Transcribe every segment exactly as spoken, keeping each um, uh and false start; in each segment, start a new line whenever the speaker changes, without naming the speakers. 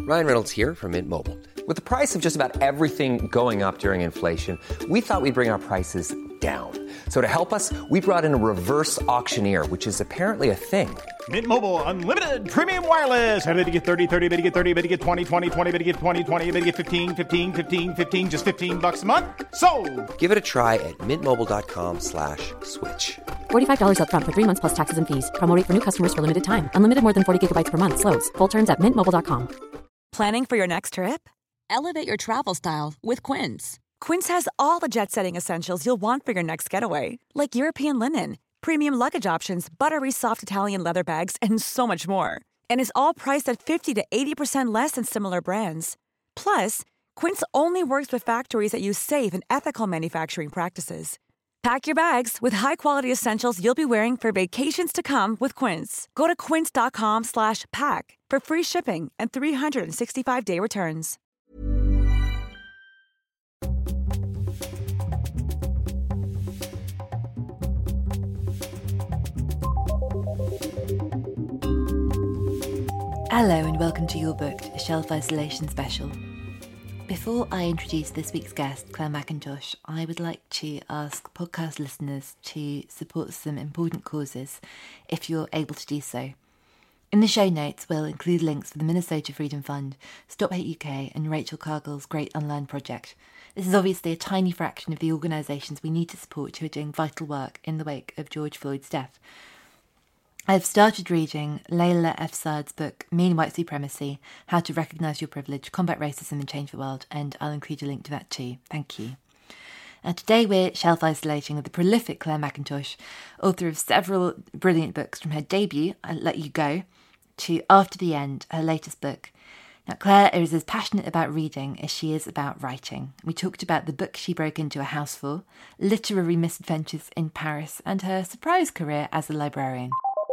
Ryan Reynolds here from Mint Mobile. With the price of just about everything going up during inflation, we thought we'd bring our prices down. So to help us, we brought in a reverse auctioneer, which is apparently a thing.
Mint Mobile Unlimited Premium Wireless. How to get thirty, thirty, how to get thirty, how to get twenty, twenty, twenty, how to get twenty, twenty, how to get fifteen, fifteen, fifteen, fifteen, just fifteen bucks a month? Sold!
Give it a try at mintmobile.com slash switch.
forty-five dollars up front for three months plus taxes and fees. Promo rate for new customers for limited time. Unlimited more than forty gigabytes per month. Slows full terms at mint mobile dot com.
Planning for your next trip? Elevate your travel style with Quince. Quince has all the jet-setting essentials you'll want for your next getaway, like European linen, premium luggage options, buttery soft Italian leather bags, and so much more. And is all priced at fifty to eighty percent less than similar brands. Plus, Quince only works with factories that use safe and ethical manufacturing practices. Pack your bags with high-quality essentials you'll be wearing for vacations to come with Quince. Go to quince.com slash pack for free shipping and three sixty-five day returns.
Hello and welcome to Your Booked, a Shelf Isolation special. Before I introduce this week's guest, Claire Mackintosh, I would like to ask podcast listeners to support some important causes if you're able to do so. In the show notes, we'll include links for the Minnesota Freedom Fund, Stop Hate U K and Rachel Cargill's great online project. This is obviously a tiny fraction of the organisations we need to support who are doing vital work in the wake of George Floyd's death. I've started reading Layla F. Saad's book, Mean White Supremacy, How to Recognise Your Privilege, Combat Racism and Change the World, and I'll include a link to that too. Thank you. And today we're shelf isolating with the prolific Claire Mackintosh, author of several brilliant books from her debut, I'll Let You Go, to After the End, her latest book. Now, Claire is as passionate about reading as she is about writing. We talked about the book she broke into a house for, literary misadventures in Paris, and her surprise career as a librarian.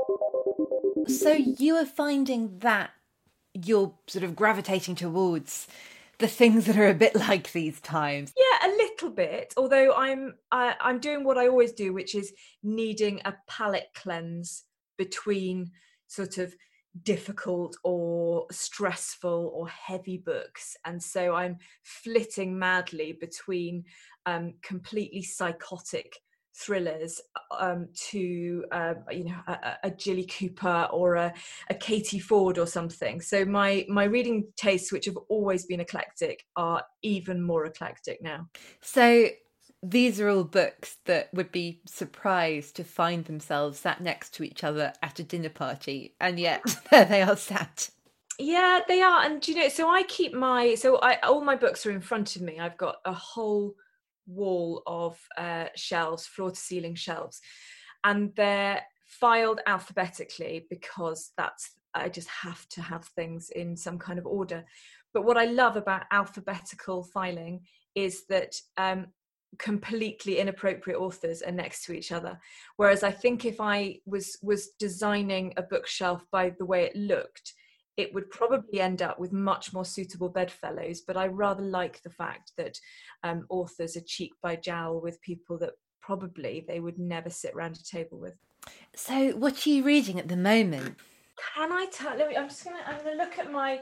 So you are finding that you're sort of gravitating towards the things that are a bit like these times.
Yeah, a little bit. Although I'm I, I'm doing what I always do, which is needing a palate cleanse between sort of difficult or stressful or heavy books, and so I'm flitting madly between um, completely psychotic thrillers um, to uh, you know a, a Jilly Cooper or a, a Katie Ford or something. So my my reading tastes, which have always been eclectic, are even more eclectic now.
So these are all books that would be surprised to find themselves sat next to each other at a dinner party, and yet there they are sat.
Yeah, they are. And you know, so I keep my so I all my books are in front of me. I've got a whole wall of uh, shelves, floor to ceiling shelves, and they're filed alphabetically because that's I just have to have things in some kind of order. But what I love about alphabetical filing is that um, completely inappropriate authors are next to each other, whereas I think if I was was designing a bookshelf by the way it looked, it would probably end up with much more suitable bedfellows. But I rather like the fact that um, authors are cheek by jowl with people that probably they would never sit around a table with.
So what are you reading at the moment?
Can I tell you, I'm just gonna I'm gonna look at my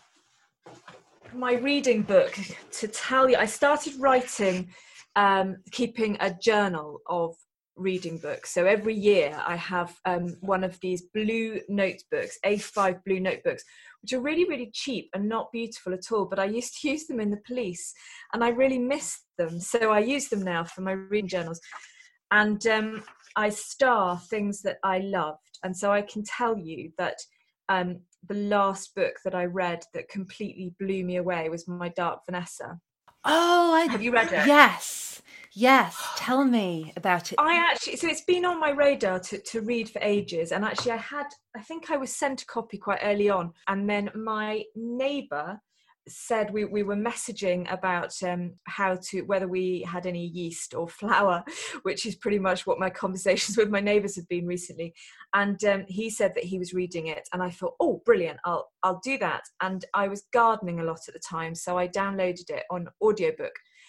my reading book to tell you. I started writing, um, keeping a journal of reading books. So every year I have um, one of these blue notebooks, A five blue notebooks, which are really, really cheap and not beautiful at all. But I used to use them in the police and I really missed them. So I use them now for my reading journals. And um, I star things that I loved. And so I can tell you that um, the last book that I read that completely blew me away was My Dark Vanessa.
Oh, I...
Have you read it?
Yes. Yes. Tell me about it.
I actually, so it's been on my radar to, to read for ages. And actually I had, I think I was sent a copy quite early on. And then my neighbour said we, we were messaging about um, how to, whether we had any yeast or flour, which is pretty much what my conversations with my neighbours have been recently. And um, he said that he was reading it. And I thought, oh, brilliant, I'll, I'll do that. And I was gardening a lot at the time. So I downloaded it on audiobook.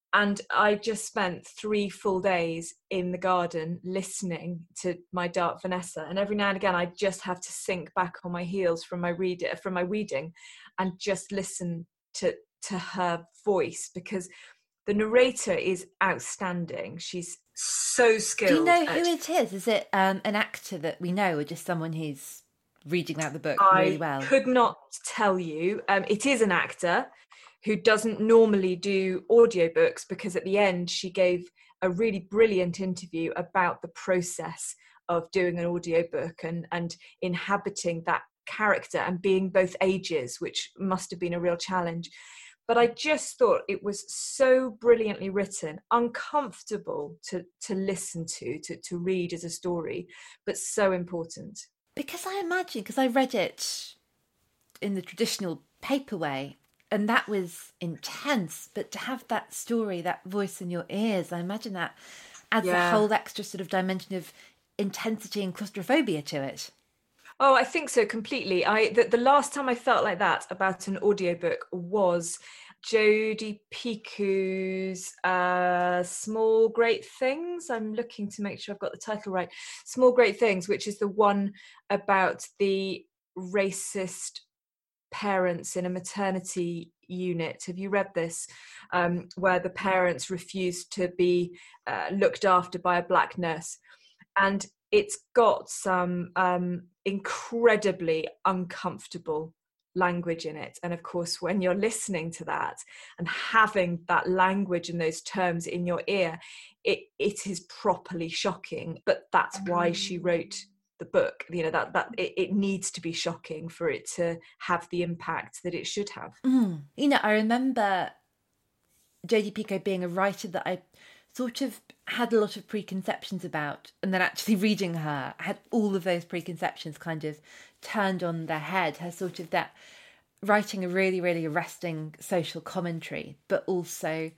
And I just spent three full days in the garden listening to my Dark Vanessa. And every now and again, I just have to sink back on my heels from my read from my reading and just listen to, to her voice, because the narrator is outstanding. She's so skilled.
Do you know
at...
who it is? Is it um, an actor that we know, or just someone who's reading out the book
I
really well?
I could not tell you. Um, it is an actor who doesn't normally do audiobooks, because at the end she gave a really brilliant interview about the process of doing an audiobook and, and inhabiting that character and being both ages, which must have been a real challenge. But I just thought it was so brilliantly written, uncomfortable to, to listen to, to, to read as a story, but so important.
Because I imagine, because I read it in the traditional paper way, and that was intense, but to have that story, that voice in your ears, I imagine that adds yeah. a whole extra sort of dimension of intensity and claustrophobia to it.
Oh, I think so, completely. I the, the last time I felt like that about an audiobook was Jodi Picoult's uh, Small Great Things. I'm looking to make sure I've got the title right. Small Great Things, which is the one about the racist parents in a maternity unit. Have you read this? Um, where the parents refused to be uh, looked after by a black nurse. And it's got some um, incredibly uncomfortable language in it. And of course, when you're listening to that and having that language and those terms in your ear, it it is properly shocking. But that's why she wrote the book. You know, that that it, it needs to be shocking for it to have the impact that it should have.
Mm. You know, I remember Jodi Picoult being a writer that I sort of had a lot of preconceptions about, and then actually reading her, I had all of those preconceptions kind of turned on their head. Her sort of that writing a really, really arresting social commentary, but also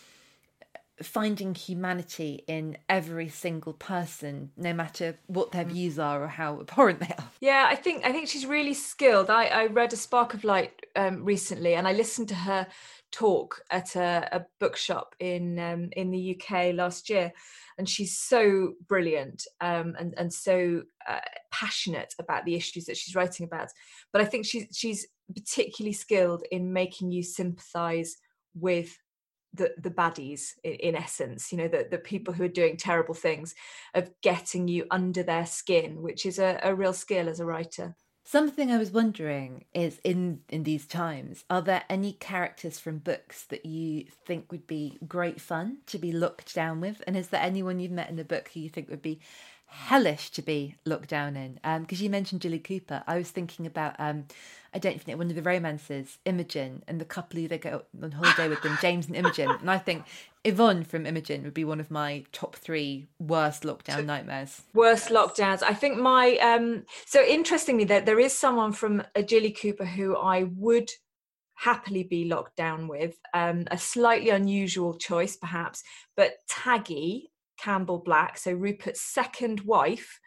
finding humanity in every single person, no matter what their views are or how abhorrent they are.
Yeah, I think I think she's really skilled. I, I read A Spark of Light um, recently, and I listened to her talk at a, a bookshop in um, in the U K last year, and she's so brilliant um, and and so uh, passionate about the issues that she's writing about. But I think she's she's particularly skilled in making you sympathise with the the baddies, in, in essence, you know, the, the people who are doing terrible things, of getting you under their skin, which is a, a real skill as a writer.
Something I was wondering is, in, in these times, are there any characters from books that you think would be great fun to be looked down with? And is there anyone you've met in the book who you think would be hellish to be looked down in? Because um, you mentioned Julie Cooper. I was thinking about, um, I don't think one of the romances, Imogen, and the couple who they go on holiday with them, James and Imogen. And I think Yvonne from Imogen would be one of my top three worst lockdown nightmares.
Worst lockdowns. I think my... Um, so interestingly, there, there is someone from a Julie Cooper who I would happily be locked down with. Um, a slightly unusual choice, perhaps, but Taggy Campbell Black, so Rupert's second wife,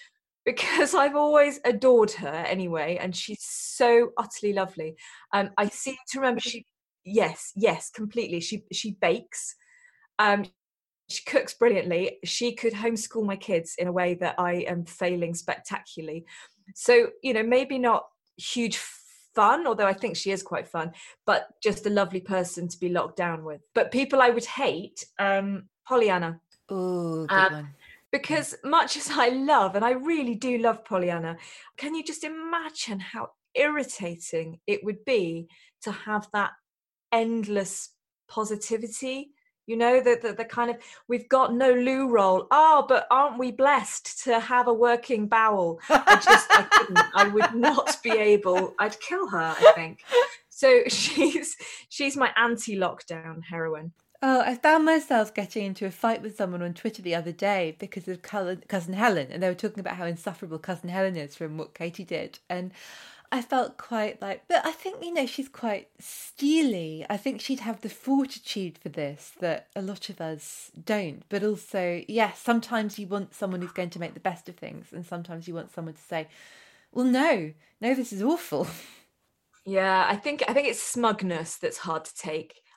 because I've always adored her anyway, and she's so utterly lovely. Um, I seem to remember she... Yes, yes, completely. She she bakes. Um, she cooks brilliantly. She could homeschool my kids in a way that I am failing spectacularly. So, you know, maybe not huge fun, although I think she is quite fun, but just a lovely person to be locked down with. But people I would hate, um, Pollyanna.
Oh, good
um,
one.
Because much as I love, and I really do love Pollyanna, can you just imagine how irritating it would be to have that endless positivity? You know, the, the, the kind of, we've got no loo roll. Oh, but aren't we blessed to have a working bowel? I just, I couldn't, I would not be able, I'd kill her, I think. So she's, she's my anti-lockdown heroine.
Oh, I found myself getting into a fight with someone on Twitter the other day because of Cousin Helen, and they were talking about how insufferable Cousin Helen is from what Katie did. And I felt quite like, but I think, you know, she's quite steely. I think she'd have the fortitude for this that a lot of us don't. But also, yes, sometimes you want someone who's going to make the best of things, and sometimes you want someone to say, well, no, no, this is awful.
Yeah, I think I think it's smugness that's hard to take.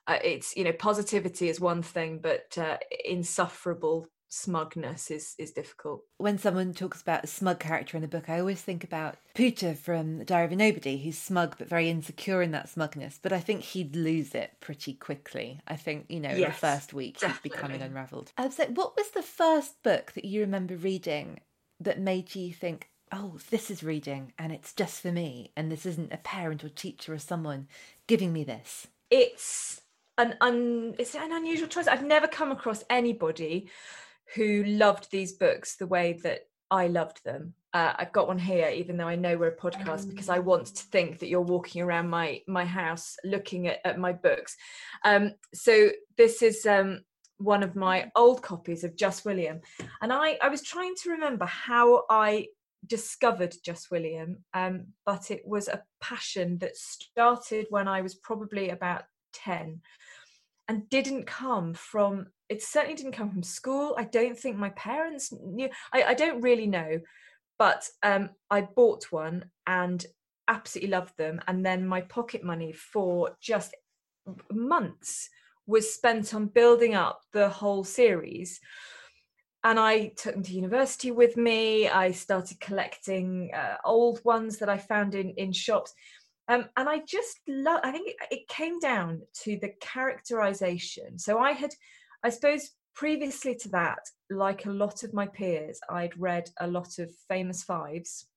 Uh, it's, you know, positivity is one thing, but uh, insufferable smugness is is difficult.
When someone talks about a smug character in a book, I always think about Pooter from The Diary of a Nobody, who's smug but very insecure in that smugness. But I think he'd lose it pretty quickly. I think, you know, yes, in the first week he'd be becoming unravelled. I was like, what was the first book that you remember reading that made you think, oh, this is reading and it's just for me, and this isn't a parent or teacher or someone giving me this?
It's an un it's an unusual choice. I've never come across anybody who loved these books the way that I loved them. Uh, I've got one here, even though I know we're a podcast, because I want to think that you're walking around my my house looking at, at my books. Um, so this is um, one of my old copies of Just William. And I, I was trying to remember how I discovered Just William, um, but it was a passion that started when I was probably about ten and didn't come from, it certainly didn't come from school. I don't think my parents knew, I, I don't really know, but um, I bought one and absolutely loved them. And then my pocket money for just months was spent on building up the whole series. And I took them to university with me. I started collecting uh, old ones that I found in, in shops. Um, and I just love, I think it, it came down to the characterization. So I had, I suppose, previously to that, like a lot of my peers, I'd read a lot of Famous Fives.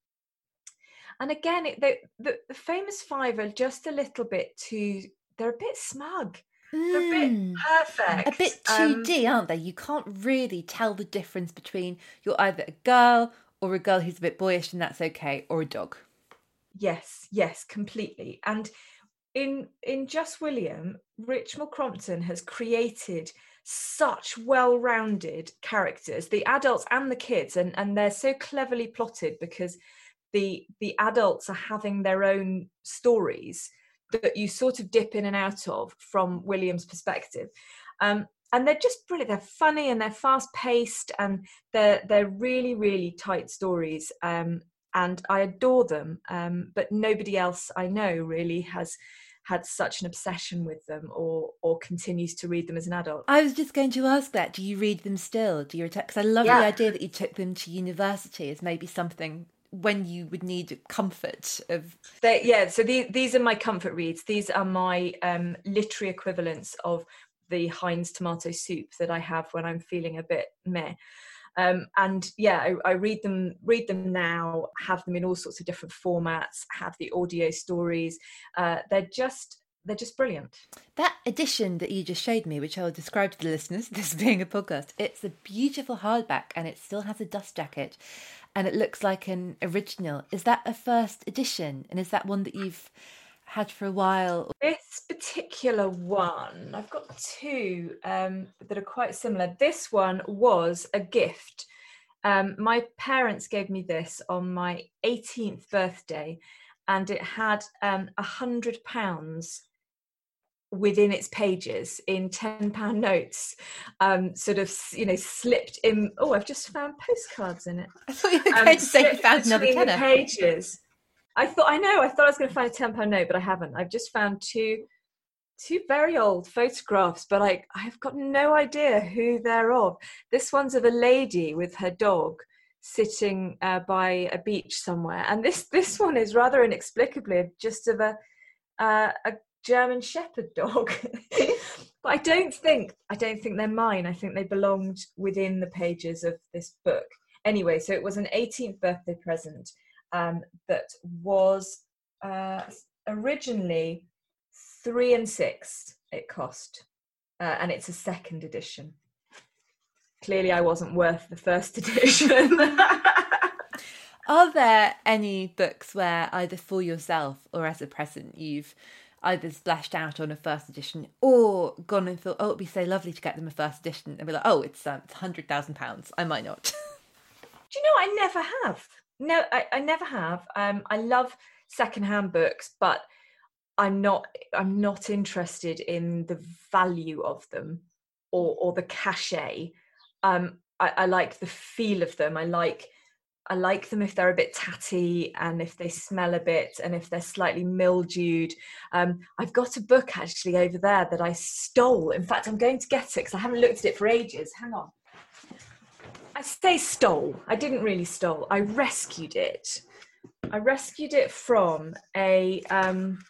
And again, it, they, the, the Famous Five are just a little bit too, they're a bit smug.
Mm,
they're a bit perfect.
A bit two D, um, aren't they? You can't really tell the difference between you're either a girl or a girl who's a bit boyish and that's okay, or a dog.
Yes, yes, completely. And in in Just William, Richmal Crompton has created such well-rounded characters, the adults and the kids, and, and they're so cleverly plotted because the the adults are having their own stories that you sort of dip in and out of from William's perspective. Um, and they're just brilliant. They're funny and they're fast-paced and they're they're really, really tight stories. Um, and I adore them, um, but nobody else I know really has had such an obsession with them or or continues to read them as an adult.
I was just going to ask that. Do you read them still? Do you return? Because I love yeah. the idea that you took them to university as maybe something when you would need comfort of.
They, yeah, so the, these are my comfort reads. These are my um, literary equivalents of the Heinz tomato soup that I have when I'm feeling a bit meh. Um, and yeah, I, I read them, read them now, have them in all sorts of different formats, have the audio stories. Uh, they're just, they're just brilliant.
That edition that you just showed me, which I'll describe to the listeners, this being a podcast, it's a beautiful hardback and it still has a dust jacket and it looks like an original. Is that a first edition? And is that one that you've had for a while?
This particular one, I've got two um, that are quite similar. This one was a gift. Um, my parents gave me this on my eighteenth birthday, and it had um, a hundred pounds within its pages in ten pound notes, um, sort of, you know, slipped in. Oh, I've just found postcards in it.
I thought you were going um, to say you found another tenner.
Pages. I thought, I know, I thought I was going to find a ten pound note, but I haven't. I've just found two two very old photographs, but I, I've got no idea who they're of. This one's of a lady with her dog sitting uh, by a beach somewhere. And this this one is rather inexplicably just of a uh, a German Shepherd dog. But I don't think, I don't think they're mine. I think they belonged within the pages of this book. Anyway, so it was an eighteenth birthday present. Um, that was uh, originally three and six it cost, uh, and it's a second edition. Clearly I wasn't worth the first edition.
Are there any books where either for yourself or as a present you've either splashed out on a first edition or gone and thought, oh, it'd be so lovely to get them a first edition, and be like, oh, it's um, one hundred thousand pounds, I might not?
Do you know, I never have. No, I, I never have. Um, I love secondhand books, but I'm not. I'm not interested in the value of them or or the cachet. Um, I, I like the feel of them. I like. I like them if they're a bit tatty and if they smell a bit and if they're slightly mildewed. Um, I've got a book actually over there that I stole. In fact, I'm going to get it because I haven't looked at it for ages. Hang on. I say stole. I didn't really stole. I rescued it. I rescued it from a um,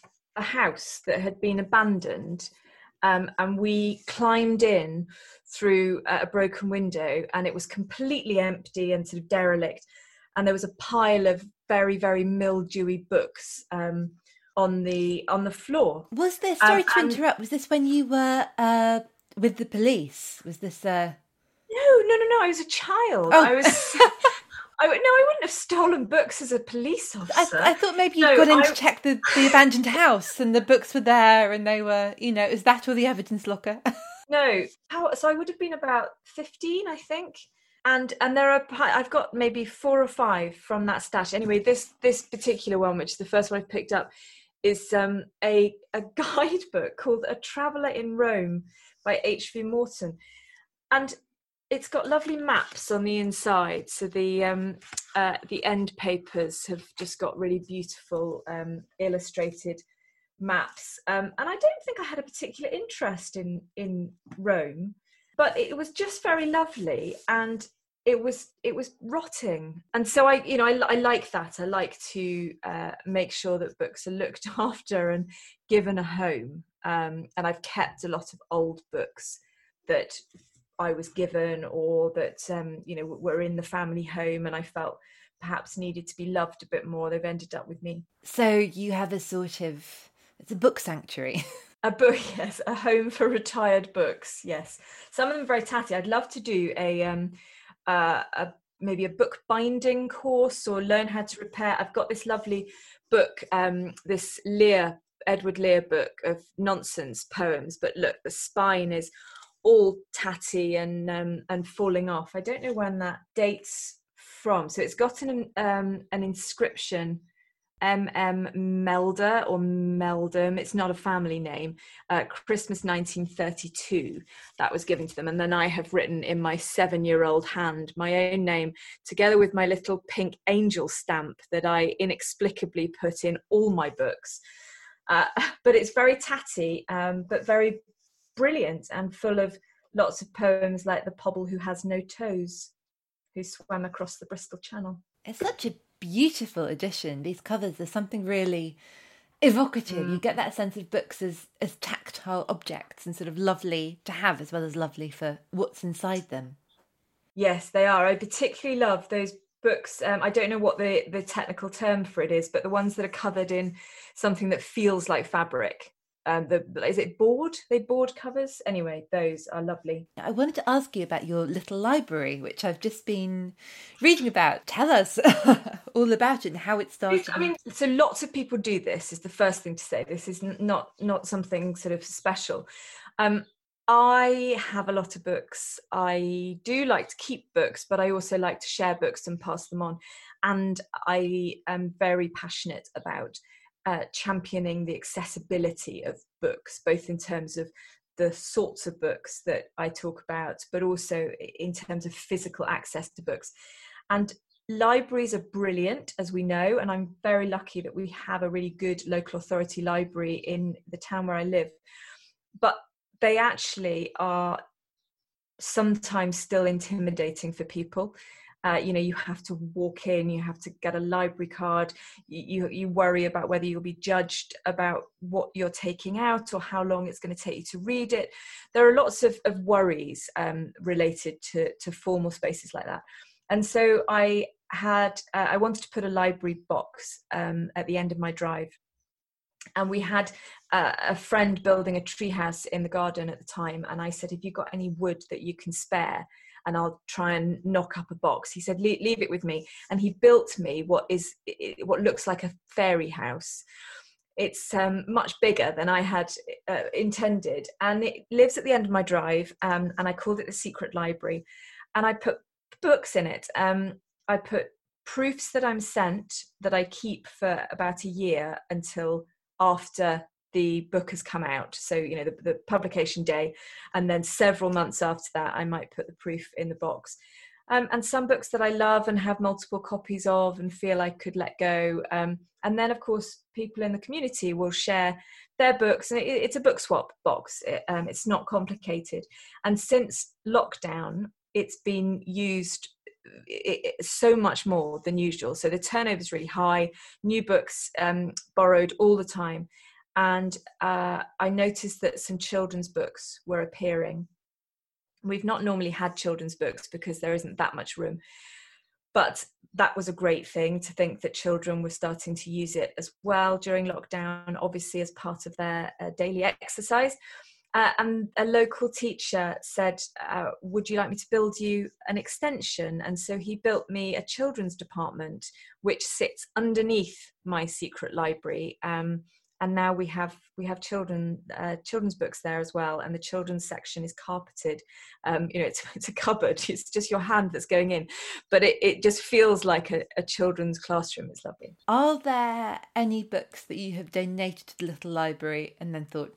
a house that had been abandoned. Um, and we climbed in through a broken window, and it was completely empty and sort of derelict. And there was a pile of very, very mildewy books um, on the on the floor.
Was this? Sorry
um,
to interrupt. Was this when you were uh, with the police? Was this? Uh...
No, no, no, no. I was a child.
Oh.
I was. I no, I wouldn't have stolen books as a police officer.
I, I thought maybe you'd
no,
gone in
I...
to check the, the abandoned house and the books were there and they were, you know, is that or the evidence locker?
No, how, so I would have been about fifteen, I think. And and there are, I've got maybe four or five from that stash. Anyway, this this particular one, which is the first one I've picked up, is um, a, a guidebook called A Traveller in Rome by H V Morton. And it's got lovely maps on the inside. So the um, uh, the end papers have just got really beautiful um, illustrated maps. Um, and I don't think I had a particular interest in, in Rome, but it was just very lovely. And it was it was rotting. And so I, you know, I, I like that. I like to uh, make sure that books are looked after and given a home. Um, and I've kept a lot of old books that I was given or that, um, you know, were in the family home and I felt perhaps needed to be loved a bit more. They've ended up with me.
So you have a sort of, it's a book sanctuary.
A book, yes, a home for retired books, yes. Some of them are very tatty. I'd love to do a, um, uh, a maybe a book binding course or learn how to repair. I've got this lovely book, um, this Lear, Edward Lear book of nonsense poems, but look, the spine is all tatty and um, and falling off. I don't know when that dates from. So it's got an um, an inscription, M M Melder or Meldum. It's not a family name. Uh, Christmas nineteen thirty-two. That was given to them, and then I have written in my seven-year-old hand my own name, together with my little pink angel stamp that I inexplicably put in all my books. Uh, but it's very tatty, um, but very brilliant and full of lots of poems like The Pobble Who Has No Toes, who swam across the Bristol Channel.
It's such a beautiful edition. These covers, there's something really evocative. Mm. You get that sense of books as, as tactile objects and sort of lovely to have as well as lovely for what's inside them.
Yes, they are. I particularly love those books. Um, I don't know what the, the technical term for it is, but the ones that are covered in something that feels like fabric. Um, the, is it board? They board covers? Anyway, those are lovely.
I wanted to ask you about your little library, which I've just been reading about. Tell us all about it and how it started.
I mean, so lots of people do this, is the first thing to say. This is not, not something sort of special. Um, I have a lot of books. I do like to keep books, but I also like to share books and pass them on. And I am very passionate about Uh, championing the accessibility of books, both in terms of the sorts of books that I talk about, but also in terms of physical access to books. And libraries are brilliant, as we know, and I'm very lucky that we have a really good local authority library in the town where I live. But they actually are sometimes still intimidating for people. Uh, you know, you have to walk in, you have to get a library card, you, you you worry about whether you'll be judged about what you're taking out or how long it's going to take you to read it. There are lots of, of worries um, related to, to formal spaces like that. And so I had, uh, I wanted to put a library box um, at the end of my drive. And we had uh, a friend building a treehouse in the garden at the time. And I said, have you got any wood that you can spare? And I'll try and knock up a box. He said, leave, leave it with me. And he built me what is what looks like a fairy house. It's um, much bigger than I had uh, intended. And it lives at the end of my drive. Um, and I called it the Secret Library. And I put books in it. Um, I put proofs that I'm sent that I keep for about a year until after the book has come out. So, you know, the, the publication day, and then several months after that, I might put the proof in the box. Um, and some books that I love and have multiple copies of and feel I could let go. Um, and then, of course, people in the community will share their books. And it, it's a book swap box. It, um, it's not complicated. And since lockdown, it's been used it, it, so much more than usual. So the turnover is really high, new books um, borrowed all the time. And uh, I noticed that some children's books were appearing. We've not normally had children's books because there isn't that much room. But that was a great thing to think that children were starting to use it as well during lockdown, obviously as part of their uh, daily exercise. Uh, and a local teacher said, uh, would you like me to build you an extension? And so he built me a children's department, which sits underneath my secret library. Um, and now we have we have children uh, children's books there as well. And the children's section is carpeted. Um, you know, it's, it's a cupboard. It's just your hand that's going in. But it, it just feels like a, a children's classroom. It's lovely.
Are there any books that you have donated to the little library and then thought,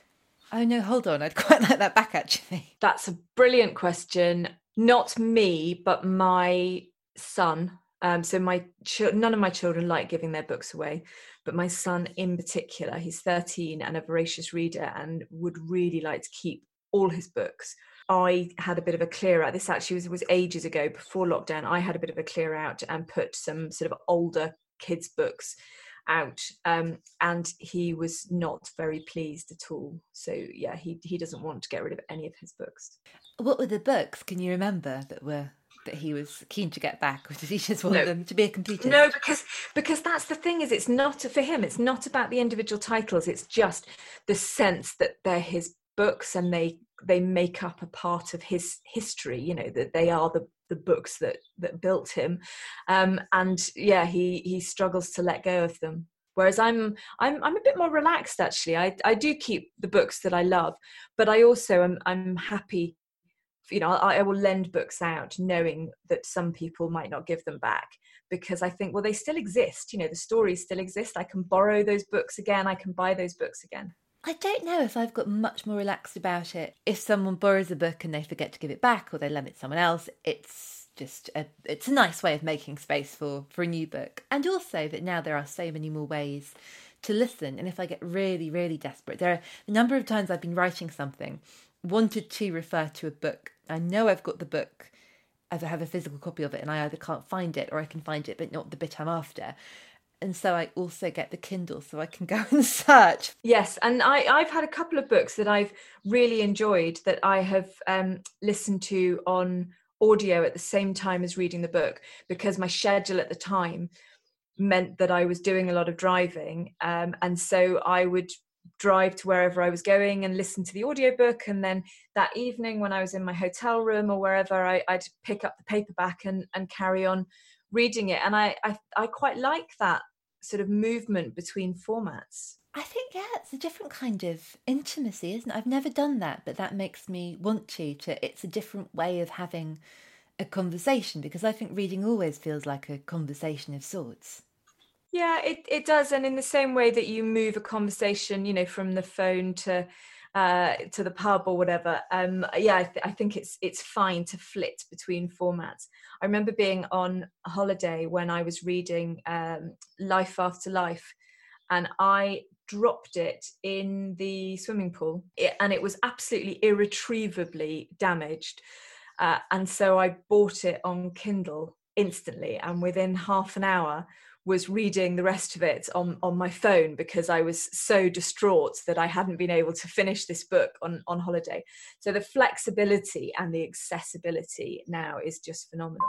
oh no, hold on, I'd quite like that back actually?
That's a brilliant question. Not me, but my son. Um, so my ch- none of my children like giving their books away, but my son in particular, he's thirteen and a voracious reader and would really like to keep all his books. I had a bit of a clear out. This actually was, was ages ago, before lockdown. I had a bit of a clear out and put some sort of older kids' books out, um, and he was not very pleased at all. So yeah, he he doesn't want to get rid of any of his books.
What were the books, can you remember, that were that he was keen to get back, or did he just want no. them to be a completist?
No, because because that's the thing, is it's not for him, it's not about the individual titles, it's just the sense that they're his books and they they make up a part of his history, you know, that they are the the books that that built him, um, and yeah, he he struggles to let go of them. Whereas I'm I'm I'm a bit more relaxed actually. I I do keep the books that I love, but I also am I'm happy. You know, I, I will lend books out knowing that some people might not give them back, because I think, well, they still exist. You know, the stories still exist. I can borrow those books again. I can buy those books again.
I don't know if I've got much more relaxed about it. If someone borrows a book and they forget to give it back, or they lend it to someone else, it's just a, it's a nice way of making space for, for a new book. And also that now there are so many more ways to listen. And if I get really, really desperate, there are a number of times I've been writing something, wanted to refer to a book. I know I've got the book, as I have a physical copy of it, and I either can't find it or I can find it, but not the bit I'm after. And so I also get the Kindle so I can go and search.
Yes, and I, I've had a couple of books that I've really enjoyed that I have um, listened to on audio at the same time as reading the book, because my schedule at the time meant that I was doing a lot of driving. Um, and so I would drive to wherever I was going and listen to the audiobook, and then that evening when I was in my hotel room or wherever, I, I'd pick up the paperback and, and carry on reading it. And I, I I quite like that sort of movement between formats.
I think, yeah, it's a different kind of intimacy, isn't it? I've never done that, but that makes me want to, to it's a different way of having a conversation, because I think reading always feels like a conversation of sorts.
Yeah, it, it does. And in the same way that you move a conversation, you know, from the phone to uh, to the pub or whatever. Um, yeah, I, th- I think it's it's fine to flit between formats. I remember being on a holiday when I was reading um, Life After Life, and I dropped it in the swimming pool, it, and it was absolutely irretrievably damaged. Uh, and so I bought it on Kindle instantly, and within half an hour was reading the rest of it on, on my phone, because I was so distraught that I hadn't been able to finish this book on, on holiday. So the flexibility and the accessibility now is just phenomenal.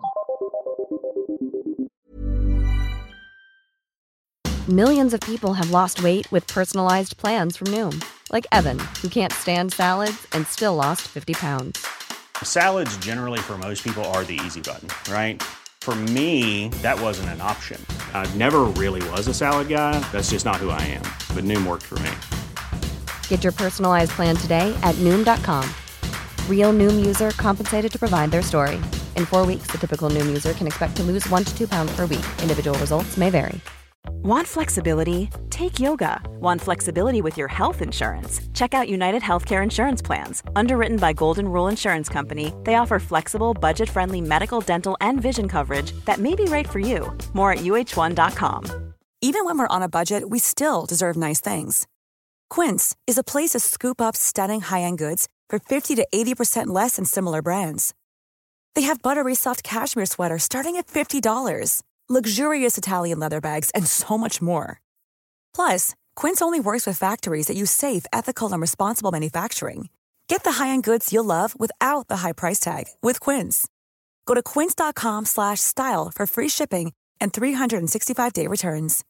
Millions of people have lost weight with personalized plans from Noom. Like Evan, who can't stand salads and still lost fifty pounds.
Salads generally for most people are the easy button, right? For me, that wasn't an option. I never really was a salad guy. That's just not who I am. But Noom worked for me.
Get your personalized plan today at Noom dot com. Real Noom user compensated to provide their story. In four weeks, the typical Noom user can expect to lose one to two pounds per week. Individual results may vary.
Want flexibility? Take yoga. Want flexibility with your health insurance? Check out United Healthcare Insurance Plans. Underwritten by Golden Rule Insurance Company, they offer flexible, budget-friendly medical, dental, and vision coverage that may be right for you. More at U H one dot com.
Even when we're on a budget, we still deserve nice things. Quince is a place to scoop up stunning high-end goods for fifty to eighty percent less than similar brands. They have buttery soft cashmere sweaters starting at fifty dollars, luxurious Italian leather bags, and so much more. Plus, Quince only works with factories that use safe, ethical, and responsible manufacturing. Get the high-end goods you'll love without the high price tag with Quince. Go to quince.com slash style for free shipping and three sixty-five day returns.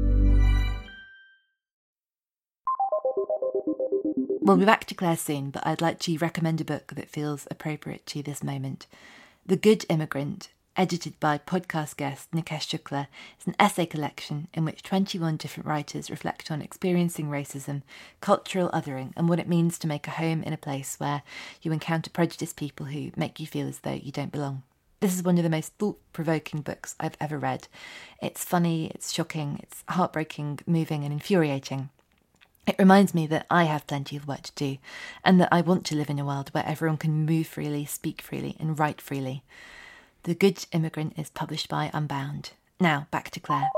We'll be back to Claire soon, but I'd like to recommend a book that feels appropriate to this moment. The Good Immigrant, edited by podcast guest Nikesh Shukla, is an essay collection in which twenty-one different writers reflect on experiencing racism, cultural othering, and what it means to make a home in a place where you encounter prejudiced people who make you feel as though you don't belong. This is one of the most thought-provoking books I've ever read. It's funny, it's shocking, it's heartbreaking, moving, and infuriating. It reminds me that I have plenty of work to do, and that I want to live in a world where everyone can move freely, speak freely, and write freely. The Good Immigrant is published by Unbound. Now, back to Claire.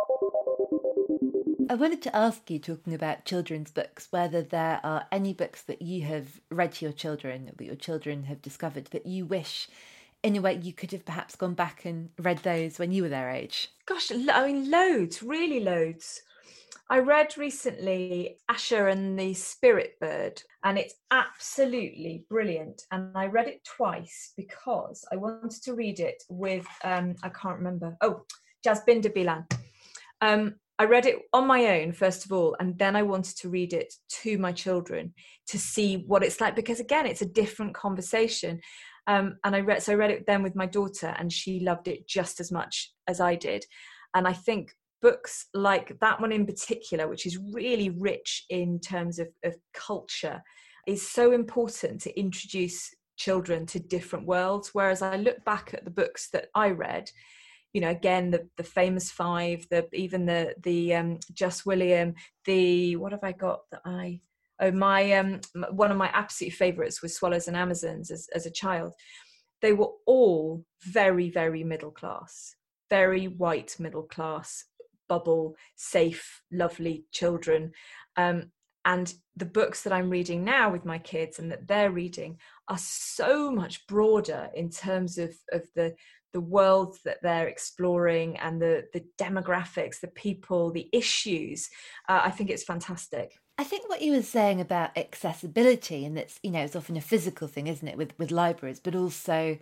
I wanted to ask you, talking about children's books, whether there are any books that you have read to your children, or that your children have discovered, that you wish, in a way, you could have perhaps gone back and read those when you were their age.
Gosh, I mean, loads, really loads. I read recently Asher and the Spirit Bird, and it's absolutely brilliant. And I read it twice because I wanted to read it with, um, I can't remember, oh, Jasbinder Bilan. Um, I read it on my own, first of all, and then I wanted to read it to my children to see what it's like, because again, it's a different conversation. Um, and I read, so I read it then with my daughter, and she loved it just as much as I did. And I think books like that one in particular, which is really rich in terms of, of culture, is so important to introduce children to different worlds. Whereas I look back at the books that I read, you know, again, the, the famous five, the even the the um, Just William, the, what have I got that I, oh, my, um, one of my absolute favourites was Swallows and Amazons as, as a child. They were all very, very middle class, very white middle class, bubble, safe, lovely children. Um, and the books that I'm reading now with my kids and that they're reading are so much broader in terms of, of the, the worlds that they're exploring and the, the demographics, the people, the issues. Uh, I think it's fantastic.
I think what you were saying about accessibility, and that's, you know, it's often a physical thing, isn't it, with, with libraries, but also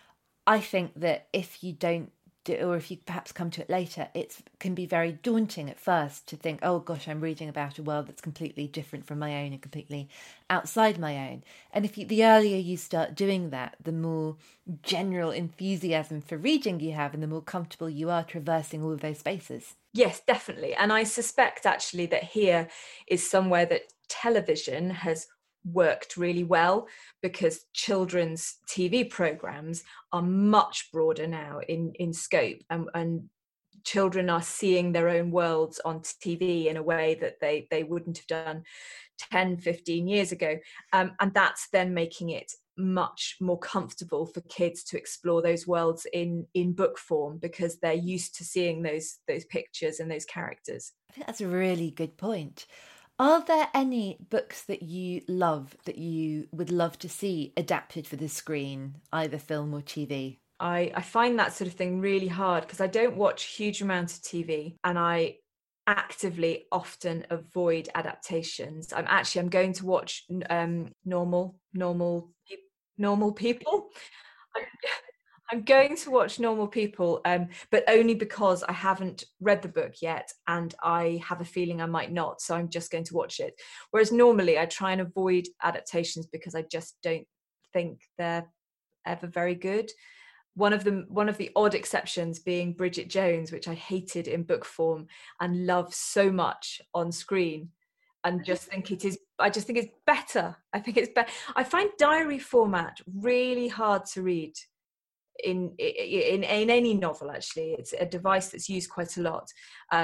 I think that if you don't, or if you perhaps come to it later, it can be very daunting at first to think, oh gosh, I'm reading about a world that's completely different from my own and completely outside my own. And if you, the earlier you start doing that, the more general enthusiasm for reading you have, and the more comfortable you are traversing all of those spaces.
Yes, definitely. And I suspect actually that here is somewhere that television has worked really well, because children's T V programs are much broader now in in scope, and, and children are seeing their own worlds on T V in a way that they they wouldn't have done ten, fifteen years ago, um, and that's then making it much more comfortable for kids to explore those worlds in in book form, because they're used to seeing those those pictures and those characters.
I think that's a really good point. Are there any books that you love that you would love to see adapted for the screen, either film or T V?
I, I find that sort of thing really hard, because I don't watch huge amounts of T V, and I actively often avoid adaptations. I'm actually, I'm going to watch um, normal, normal, normal people. I'm, I'm going to watch Normal People, um, but only because I haven't read the book yet, and I have a feeling I might not, so I'm just going to watch it. Whereas normally I try and avoid adaptations because I just don't think they're ever very good. One of the one of the odd exceptions being Bridget Jones, which I hated in book form and love so much on screen, and just think it is. I just think it's better. I think it's better. I find diary format really hard to read. In, in in any novel, actually. It's a device that's used quite a lot, um,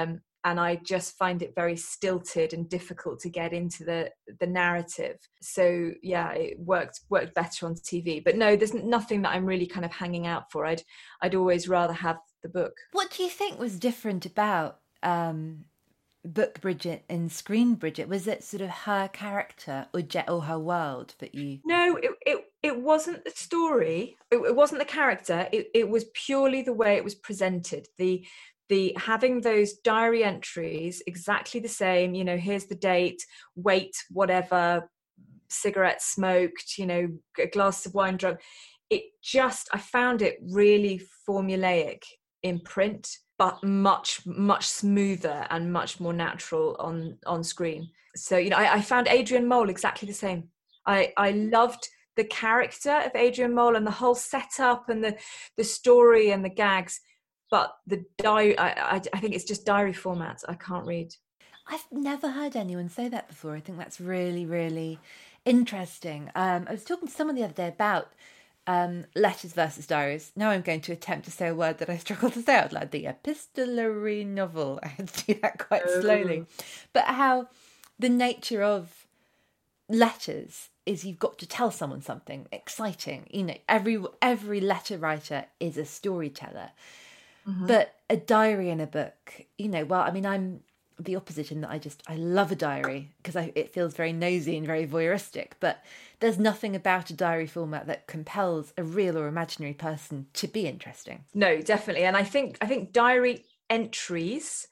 and I just find it very stilted and difficult to get into the the narrative. So yeah, it worked worked better on T V. But no, there's nothing that I'm really kind of hanging out for. I'd I'd always rather have the book.
What do you think was different about um, book Bridget and screen Bridget? Was it sort of her character or Je- or her world that you?
No, it it, it wasn't the story. It, it wasn't the character. It it was purely the way it was presented. The the having those diary entries exactly the same. You know, here's the date, weight, whatever, cigarette smoked. You know, a glass of wine drunk. It just, I found it really formulaic in print, but much, much smoother and much more natural on, on screen. So, you know, I, I found Adrian Mole exactly the same. I, I loved the character of Adrian Mole and the whole setup and the, the story and the gags, but the diary, I, I, I think it's just diary format. I can't read.
I've never heard anyone say that before. I think that's really, really interesting. Um, I was talking to someone the other day about Um, letters versus diaries. Now I'm going to attempt to say a word that I struggle to say out loud. The epistolary novel. I had to do that quite oh. slowly. But how the nature of letters is you've got to tell someone something exciting. You know, every every letter writer is a storyteller. Mm-hmm. But a diary in a book, you know, well, I mean, I'm the opposite in that I just, I love a diary because I, it feels very nosy and very voyeuristic, but there's nothing about a diary format that compels a real or imaginary person to be interesting.
No, definitely. And I think, I think diary entries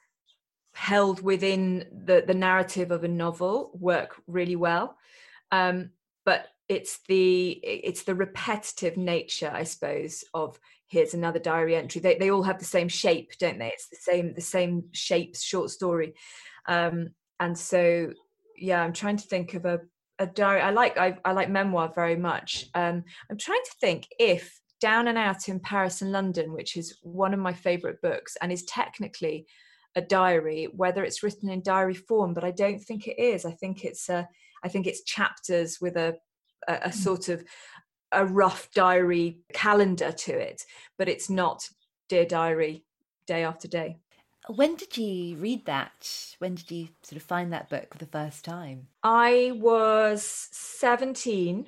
held within the, the narrative of a novel work really well. Um, but it's the, it's the repetitive nature, I suppose, of here's another diary entry. They they all have the same shape, don't they? It's the same the same shapes, short story. Um, and so, yeah, I'm trying to think of a, a diary. I like I, I like memoir very much. Um, I'm trying to think if Down and Out in Paris and London, which is one of my favourite books and is technically a diary, whether it's written in diary form, but I don't think it is. I think it's a, I think it's chapters with a a, a sort of a rough diary calendar to it, but it's not Dear Diary day after day.
When did you read that? When did you sort of find that book for the first time?
I was seventeen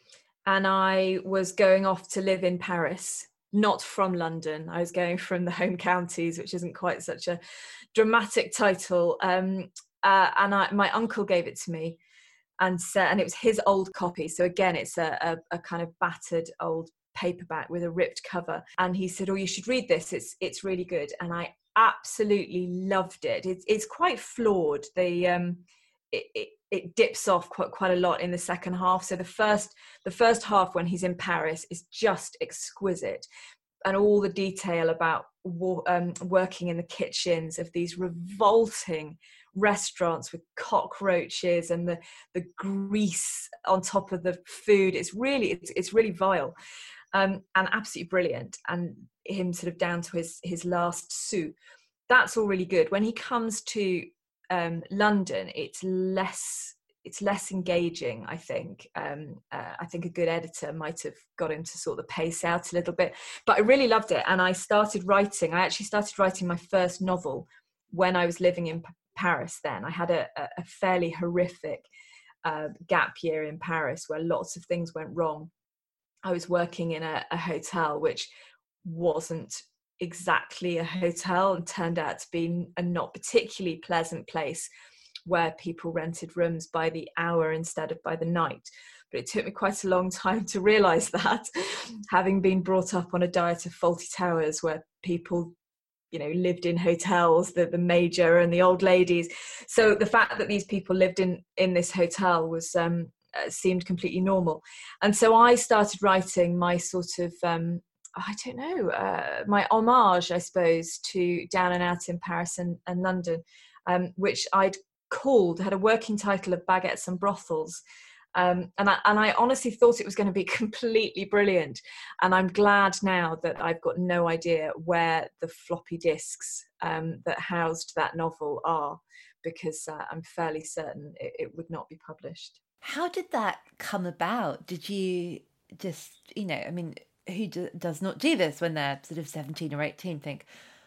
and I was going off to live in Paris, not from London. I was going from the home counties, which isn't quite such a dramatic title. Um, uh, and I, my uncle gave it to me. And so, and it was his old copy. So again, it's a, a, a kind of battered old paperback with a ripped cover. And he said, "Oh, you should read this. It's it's really good." And I absolutely loved it. It's it's quite flawed. The um, it, it it dips off quite quite a lot in the second half. So the first the first half when he's in Paris is just exquisite, and all the detail about um, working in the kitchens of these revolting restaurants with cockroaches and the the grease on top of the food. It's really it's, it's really vile, um, and absolutely brilliant. And him sort of down to his his last sou. That's all really good. When he comes to um, London, it's less it's less engaging. I think um, uh, I think a good editor might have got him to sort the pace out a little bit. But I really loved it, and I started writing. I actually started writing my first novel when I was living in Paris. Then I had a, a fairly horrific uh, gap year in Paris where lots of things went wrong. I was working in a, a hotel which wasn't exactly a hotel and turned out to be a not particularly pleasant place where people rented rooms by the hour instead of by the night. But it took me quite a long time to realise that, having been brought up on a diet of Fawlty Towers where people, you know, lived in hotels, the, the major and the old ladies. So the fact that these people lived in, in this hotel was um, uh, seemed completely normal. And so I started writing my sort of, um, I don't know, uh, my homage, I suppose, to Down and Out in Paris and, and London, um, which I'd called, had a working title of Baguettes and Brothels. Um, and, I, and I honestly thought it was going to be completely brilliant. And I'm glad now that I've got no idea where the floppy disks um, that housed that novel are, because uh, I'm fairly certain it, it would not be published.
How did that come about? Did you just, you know, I mean, who do, does not do this when they're sort of seventeen or eighteen, think,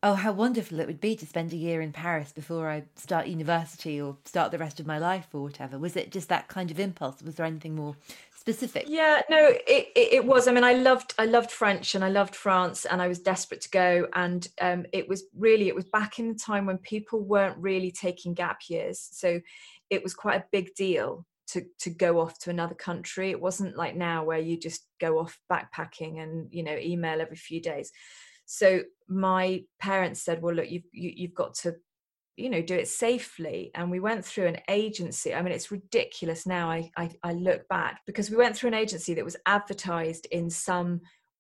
oh, how wonderful it would be to spend a year in Paris before I start university or start the rest of my life or whatever. Was it just that kind of impulse? Was there anything more specific?
Yeah, no, it, it, it was. I mean, I loved I loved French and I loved France, and I was desperate to go. And um, it was really, it was back in the time when people weren't really taking gap years. So it was quite a big deal to to go off to another country. It wasn't like now where you just go off backpacking and, you know, email every few days. So my parents said, well, look, you've, you, you've got to, you know, do it safely. And we went through an agency. I mean, it's ridiculous now. I, I, I look back, because we went through an agency that was advertised in some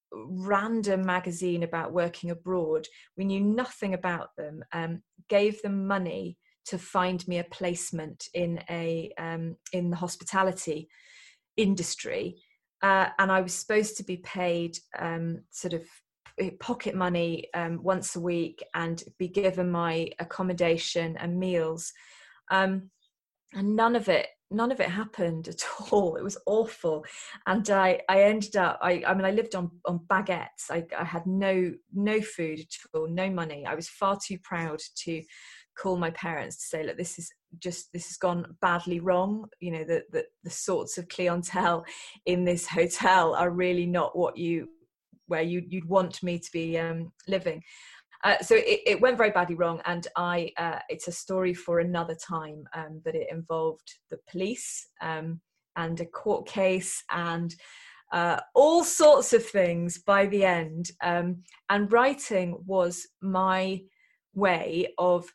random magazine about working abroad. We knew nothing about them, um, gave them money to find me a placement in a um, in the hospitality industry. Uh, and I was supposed to be paid um, sort of pocket money um, once a week and be given my accommodation and meals. Um, and none of it, none of it happened at all. It was awful. And I, I ended up, I, I mean, I lived on, on baguettes. I, I had no, no food at all, no money. I was far too proud to call my parents to say, look, this is just, this has gone badly wrong. You know, the, the, the sorts of clientele in this hotel are really not what you, where you, you'd want me to be um, living. Uh, so it, it went very badly wrong. And I, uh, it's a story for another time, um, but it involved the police um, and a court case and uh, all sorts of things by the end. Um, and writing was my way of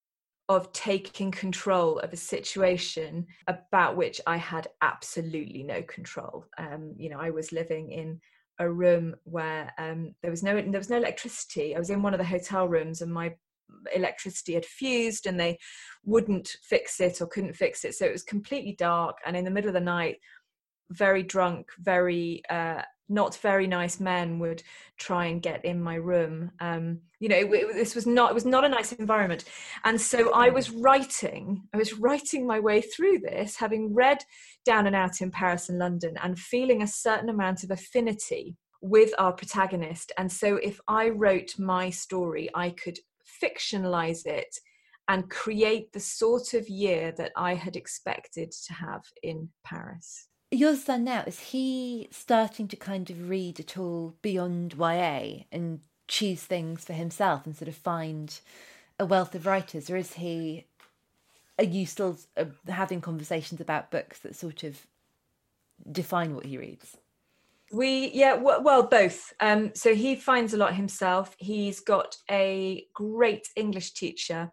of taking control of a situation about which I had absolutely no control. Um, you know, I was living in a room where um, there was no there was no electricity. I was in one of the hotel rooms and my electricity had fused and they wouldn't fix it or couldn't fix it. So it was completely dark, and in the middle of the night, very drunk, very uh, not very nice men would try and get in my room. Um, you know, it, it, this was not, it was not a nice environment. And so I was writing, I was writing my way through this, having read Down and Out in Paris and London and feeling a certain amount of affinity with our protagonist. And so if I wrote my story, I could fictionalize it and create the sort of year that I had expected to have in Paris.
Your son now, is he starting to kind of read at all beyond Y A and choose things for himself and sort of find a wealth of writers? Or is he, are you still uh, having conversations about books that sort of define what he reads?
We, yeah, w- well, both. Um, so he finds a lot himself. He's got a great English teacher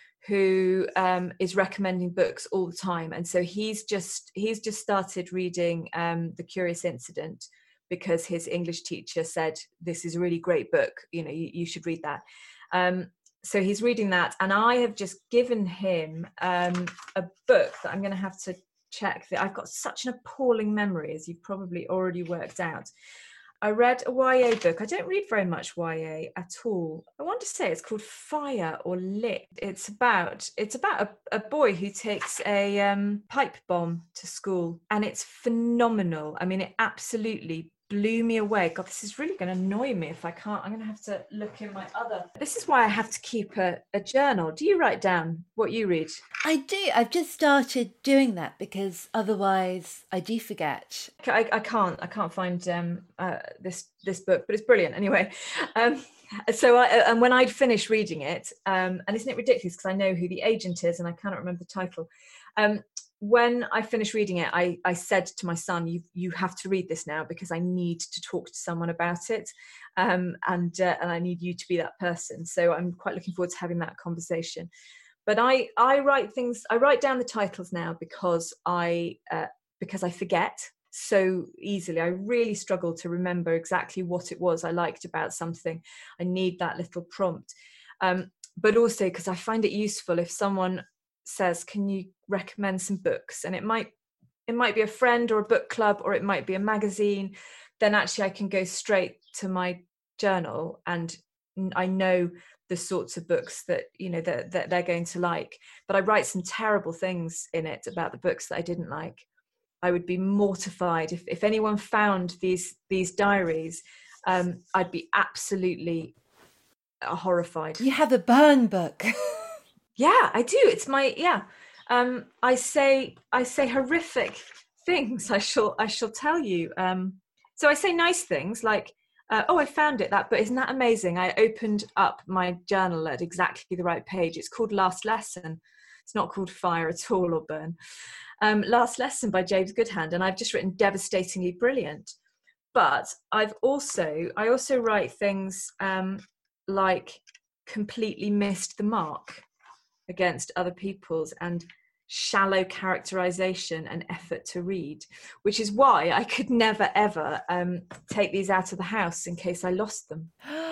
who um, is recommending books all the time. And so he's just he's just started reading um, The Curious Incident because his English teacher said, this is a really great book, you know, you, you should read that. Um, so he's reading that. And I have just given him um, a book that I'm going to have to check. That I've got such an appalling memory, as you've probably already worked out. I read a Y A book. I don't read very much Y A at all. I want to say it's called Fire or Lit. It's about it's about a, a boy who takes a um, pipe bomb to school, and it's phenomenal. I mean, it absolutely blew me away. God, this is really going to annoy me if I can't. I'm going to have to look in my other. This is why I have to keep a, a journal. Do you write down what you read?
I do. I've just started doing that because otherwise I do forget.
I, I can't. I can't find um, uh, this this book, but it's brilliant anyway. Um, so I, and when I'd finished reading it, um, and isn't it ridiculous because I know who the agent is and I cannot remember the title. Um, when I finished reading it, I, I said to my son, you you have to read this now because I need to talk to someone about it. Um, and uh, and I need you to be that person. So I'm quite looking forward to having that conversation. But I, I write things, I write down the titles now because I uh, because I forget so easily. I really struggle to remember exactly what it was I liked about something. I need that little prompt. Um, but also because I find it useful if someone says, can you recommend some books? And it might it might be a friend or a book club, or it might be a magazine. Then actually I can go straight to my journal and I know the sorts of books that, you know, that, that they're going to like. But I write some terrible things in it about the books that I didn't like. I would be mortified if, if anyone found these these diaries. Um, I'd be absolutely are horrified.
You have a burn book.
Yeah, I do. It's my, yeah. Um, I say, I say horrific things. I shall, I shall tell you. Um, so I say nice things like, uh, oh, I found it, that, but isn't that amazing? I opened up my journal at exactly the right page. It's called Last Lesson. It's not called Fire at all or Burn. Um, Last Lesson by James Goodhand. And I've just written devastatingly brilliant. But I've also, I also write things um, like completely missed the mark against other people's, and shallow characterization and effort to read, which is why I could never ever um, take these out of the house in case I lost them.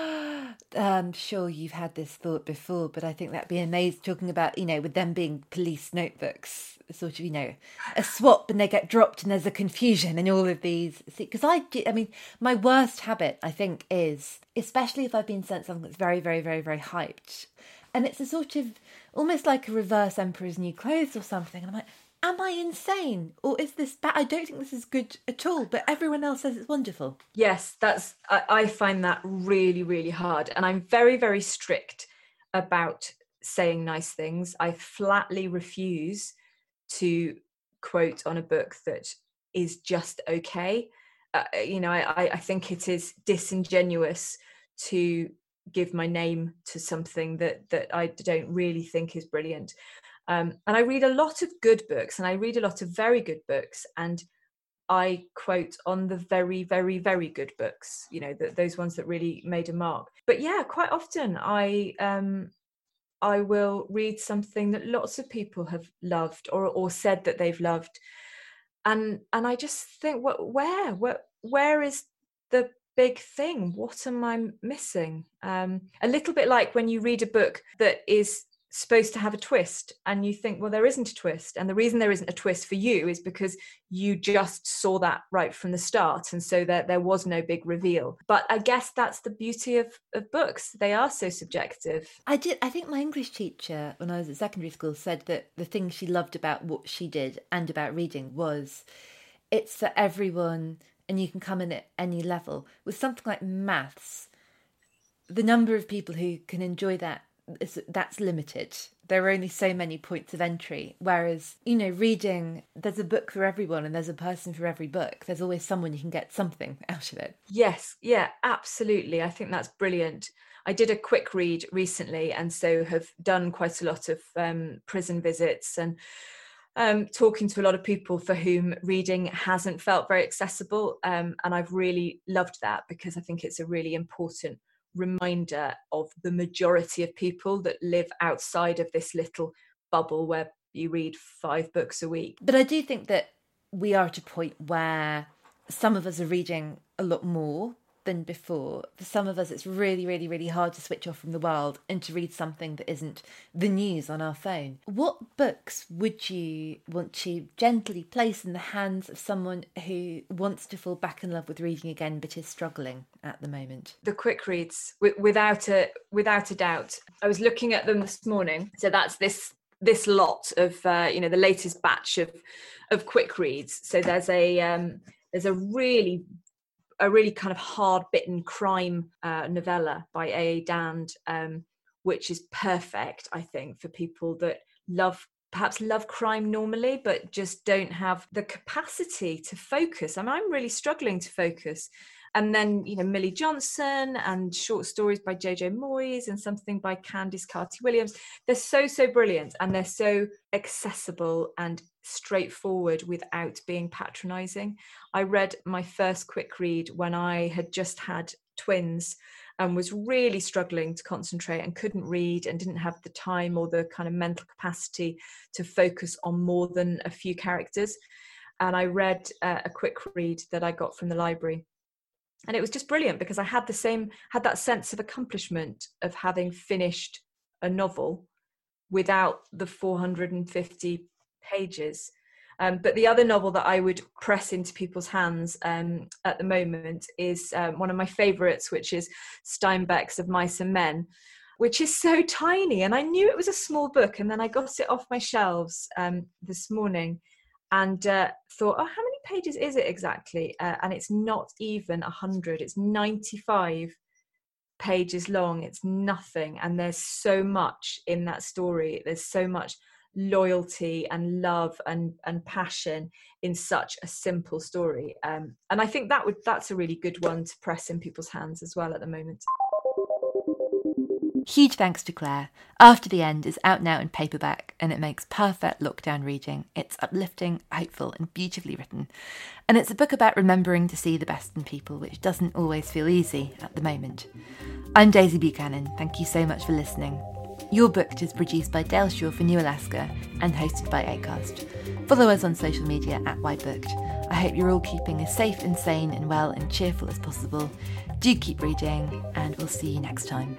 I'm sure you've had this thought before, but I think that'd be amazing, talking about, you know, with them being police notebooks, sort of, you know, a swap and they get dropped and there's a confusion and all of these. Because I, I mean, my worst habit, I think, is, especially if I've been sent something that's very, very, very, very hyped, and it's a sort of, almost like a reverse Emperor's New Clothes or something. And I'm like, am I insane? Or is this bad? I don't think this is good at all, but everyone else says it's wonderful.
Yes, that's, I, I find that really, really hard. And I'm very, very strict about saying nice things. I flatly refuse to quote on a book that is just okay. Uh, you know, I, I think it is disingenuous to give my name to something that that I don't really think is brilliant. Um, and I read a lot of good books, and I read a lot of very good books, and I quote on the very, very, very good books, you know, the, those ones that really made a mark. But yeah, quite often I um, I will read something that lots of people have loved or or said that they've loved, and and I just think, what, where, where, where is the big thing? What am I missing? Um, a little bit like when you read a book that is supposed to have a twist and you think, well, there isn't a twist. And the reason there isn't a twist for you is because you just saw that right from the start. And so that there was no big reveal. But I guess that's the beauty of, of books. They are so subjective.
I did. I think my English teacher, when I was at secondary school, said that the thing she loved about what she did and about reading was it's for everyone, and you can come in at any level. With something like maths, the number of people who can enjoy that, is, that's limited. There are only so many points of entry. Whereas, you know, reading, there's a book for everyone and there's a person for every book. There's always someone you can get something out of it.
Yes, yeah, absolutely. I think that's brilliant. I did a quick read recently, and so have done quite a lot of um, prison visits and Um, talking to a lot of people for whom reading hasn't felt very accessible. Um, and I've really loved that, because I think it's a really important reminder of the majority of people that live outside of this little bubble where you read five books a week.
But I do think that we are at a point where some of us are reading a lot more than before. For some of us, it's really, really, really hard to switch off from the world and to read something that isn't the news on our phone. What books would you want to gently place in the hands of someone who wants to fall back in love with reading again but is struggling at the moment?
The quick reads, w- without a without a doubt. I was looking at them this morning. So that's this this lot of uh, you know, the latest batch of of quick reads. So there's a um, there's a really a really kind of hard-bitten crime uh, novella by A A Dand, um, which is perfect, I think, for people that love, perhaps love crime normally, but just don't have the capacity to focus. I mean, I'm really struggling to focus. And then, you know, Millie Johnson and short stories by J J Moyes and something by Candice Carty-Williams. They're so, so brilliant, and they're so accessible and straightforward without being patronising. I read my first quick read when I had just had twins and was really struggling to concentrate and couldn't read and didn't have the time or the kind of mental capacity to focus on more than a few characters. And I read uh, a quick read that I got from the library. And it was just brilliant, because I had the same, had that sense of accomplishment of having finished a novel without the four hundred fifty pages. Um, but the other novel that I would press into people's hands um, at the moment is um, one of my favourites, which is Steinbeck's Of Mice and Men, which is so tiny. And I knew it was a small book. And then I got it off my shelves um, this morning and uh, thought, oh, how many pages is it exactly? Uh, and it's not even one hundred, it's ninety-five. pages long. It's nothing. And there's so much in that story. There's so much loyalty and love and, and passion in such a simple story. Um, and I think that would that's a really good one to press in people's hands as well at the moment.
Huge thanks to Claire. After the End is out now in paperback and it makes perfect lockdown reading. It's uplifting, hopeful and beautifully written. And it's a book about remembering to see the best in people, which doesn't always feel easy at the moment. I'm Daisy Buchanan. Thank you so much for listening. You're Booked is produced by Dale Shaw for New Alaska and hosted by Acast. Follow us on social media at Why Booked. I hope you're all keeping as safe and sane and well and cheerful as possible. Do keep reading and we'll see you next time.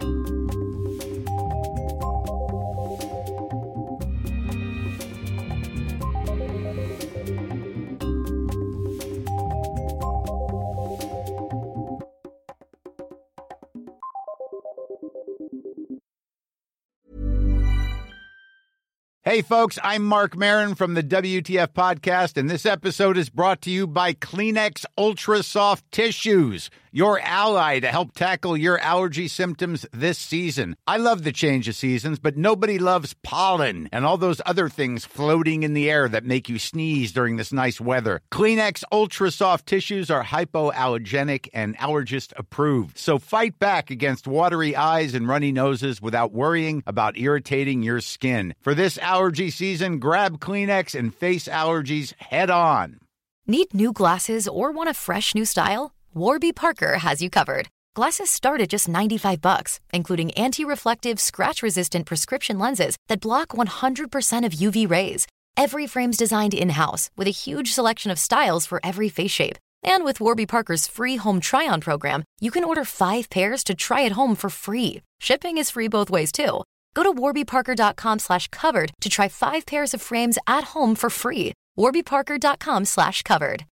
Hey, folks, I'm Mark Maron from the W T F Podcast, and this episode is brought to you by Kleenex Ultra Soft Tissues, your ally to help tackle your allergy symptoms this season. I love the change of seasons, but nobody loves pollen and all those other things floating in the air that make you sneeze during this nice weather. Kleenex Ultra Soft Tissues are hypoallergenic and allergist approved, so fight back against watery eyes and runny noses without worrying about irritating your skin. For this allergy season, grab Kleenex and face allergies head on.
Need new glasses or want a fresh new style? Warby Parker has you covered. Glasses start at just ninety-five bucks, including anti-reflective, scratch-resistant prescription lenses that block one hundred percent of U V rays. Every frame's designed in-house with a huge selection of styles for every face shape. And with Warby Parker's free home try-on program, you can order five pairs to try at home for free. Shipping is free both ways, too. Go to warbyparker.com slash covered to try five pairs of frames at home for free. warbyparker.com slash covered.